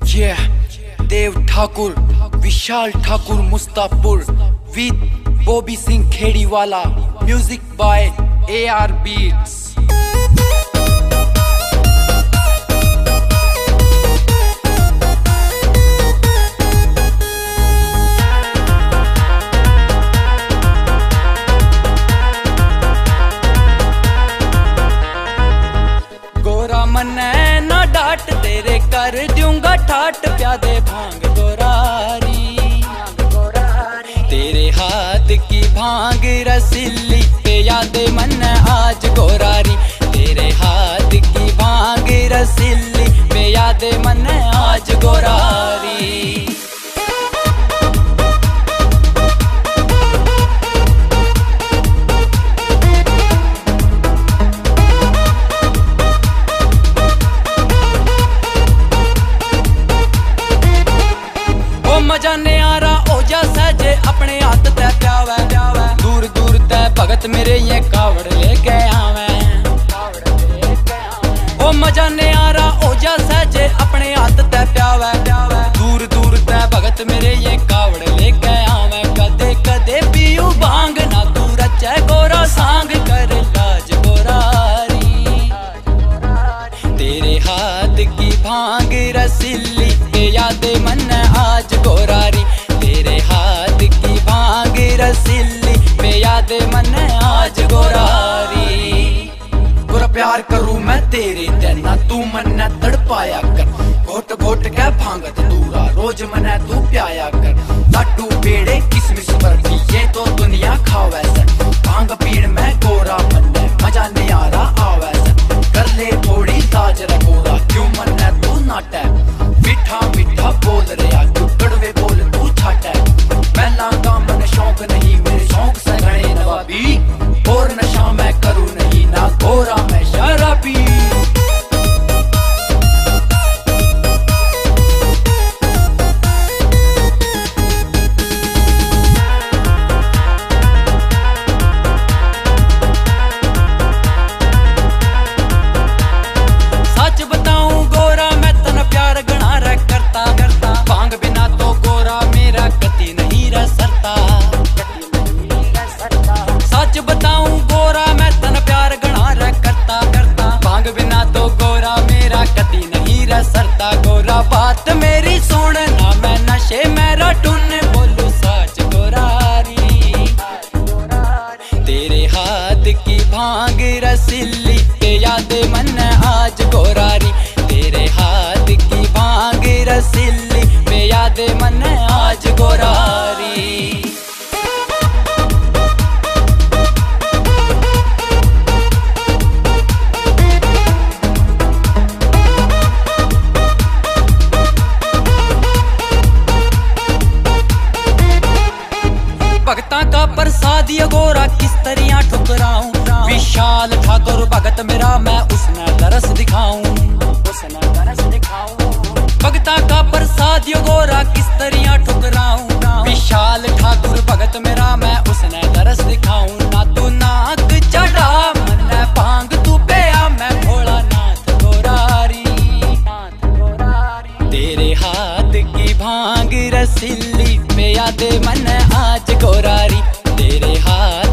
Dev Thakur, Vishal Thakur Mustapur with Bobby Singh Kheriwala, music by AR beats. गोरा मन्ने ना डांट, तेरे कर दूंगा ठाट, प्यादे भांग गोरारी, तेरे हाथ की भांग रसीली पे यादे मन आज गोरारी, तेरे हाथ की भांग रसीली पे यादे मन आज गोरारी। मजा न्यारा हो जा सहजे अपने हाथ ते प्यावे, दूर दूर ते भगत मेरे ये कावड़ लेके आवे। ओ मजा न्यारा हो जा सहजे अपने हाथ ते प्यावे, दूर दूर ते भगत मेरे ये कावड़ लेके आवे। कदे कदे पीऊ भांग ना तू रचे गोरा सांग, कर लाज गोरारी, तेरे हाथ की भांग रसीली पे यादे मन आज गोरारी, तेरे हाथ की भांग रसीली पे यादे मन आज गोरारी। गोरा प्यार करूं मैं तेरे ते ना तू मन्ने तड़पाया कर, घोट घोट के भांगत दूरा रोज मने तू प्याया कर। लड्डू पेड़े किसमिस बर्फी ये तो दुनिया खावे से, भांग पीड़ में गोरा मन्ने मजा न्यारा आवे से। कर ले थोड़ी लाज रे गोरा क्यों मन्ने तू नाटे, मीठा मीठा बोल रहा तू कड़वे बोल तू छाटे। पहला का मन शौक नहीं मेरे शौक से घने नवाबी, और नशा मैं करूं नहीं ना गोरा मैं शराबी। सच बताऊं गोरा मैं तन प्यार गणा रे करता, भांग बिना तो गोरा मेरा गति नहीं रह सकता। सच बताऊं गोरा मैं तन प्यार गणा रे करता, भांग बिना तो गोरा मेरा गति नहीं रह सकता। गोरा बात मेरी सुन ना मैं नशे मेरा टुन बोलू सच गोरारी, तेरे हाथ की भांग रसीली पे यादे मन आज गोरारी, तेरे हाथ की भांग रसीली पे यादे मन आज गोरारी। भगता का प्रसाद ये गोरा किस तरिया ठुकराऊं, विशाल ठाकुर भगत मेरा मैं उसने तरस दिखाऊं। भगता का प्रसाद ये गोरा किस तरिया ठुकराऊं, विशाल ठाकुर भगत मेरा मैं उसने तरस दिखाऊं। ना तू नाक चढ़ा मन भांग तू पेया मैं भोला नाथ गोरारी, तेरे हाथ की भांग रसीली पे यादे मन आज गोरारी, तेरे हाथ